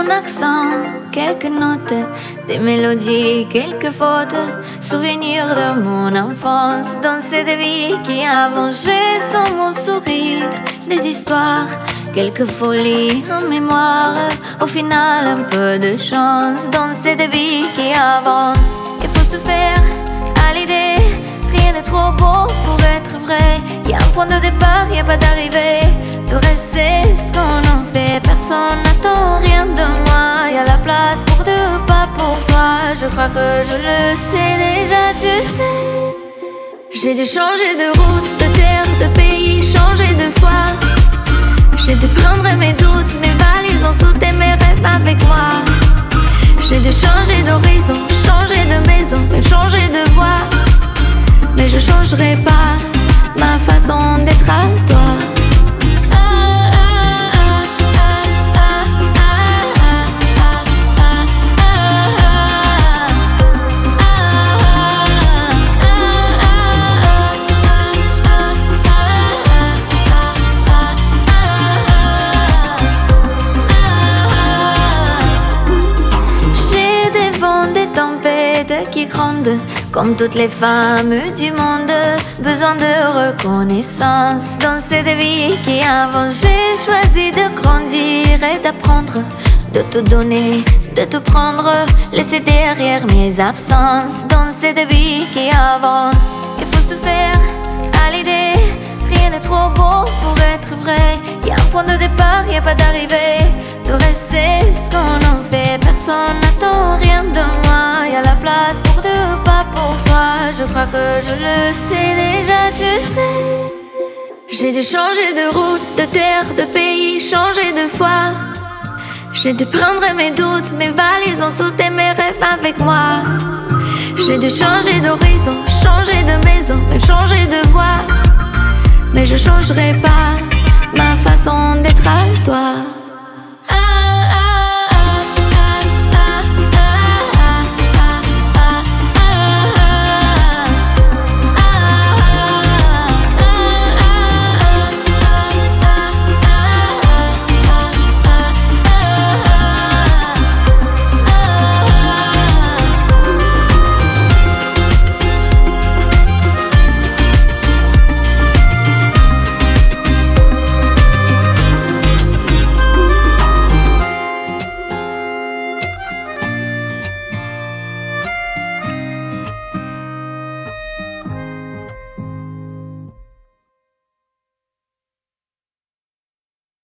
ton accent, quelques notes, des mélodies, quelques fautes, souvenirs de mon enfance, dans cette vie qui avance sans mon sourire, des histoires, quelques folies en mémoire, au final un peu de chance, dans cette vie qui avance. Il faut se faire à l'idée, rien n'est trop beau pour être vrai. Y'a un point de départ, y'a pas d'arrivée. Le reste c'est ce qu'on en fait. Personne n'attend rien de moi. Y'a la place pour deux pas pour toi. Je crois que je le sais déjà, tu sais. J'ai dû changer de route, de terre, de pays, changer de foi. J'ai dû prendre mes doutes, mes valises, ont sauté mes rêves avec moi. J'ai dû changer d'horizon, changer de maison, même changer de voix. Mais je changerai pas ma façon d'être à toi. J'ai des vents, des tempêtes qui grondent comme toutes les femmes du monde, besoin de reconnaissance dans cette vie qui avance. J'ai choisi de grandir et d'apprendre, de tout donner, de tout prendre, laisser derrière mes absences dans cette vie qui avance. Il faut se faire à l'idée, rien n'est trop beau pour être vrai. Y'a un point de départ, y'a pas d'arrivée. Le reste c'est ce qu'on en fait. Personne n'attend rien de moi. Y'a la place pour deux pas pour toi. Je crois que je le sais déjà, tu sais. J'ai dû changer de route, de terre, de pays, changer de foi. J'ai dû prendre mes doutes, mes valises, ont sauté mes rêves avec moi. J'ai dû changer d'horizon, changer de maison, même changer de voix. Mais je changerai pas ma façon d'être à toi.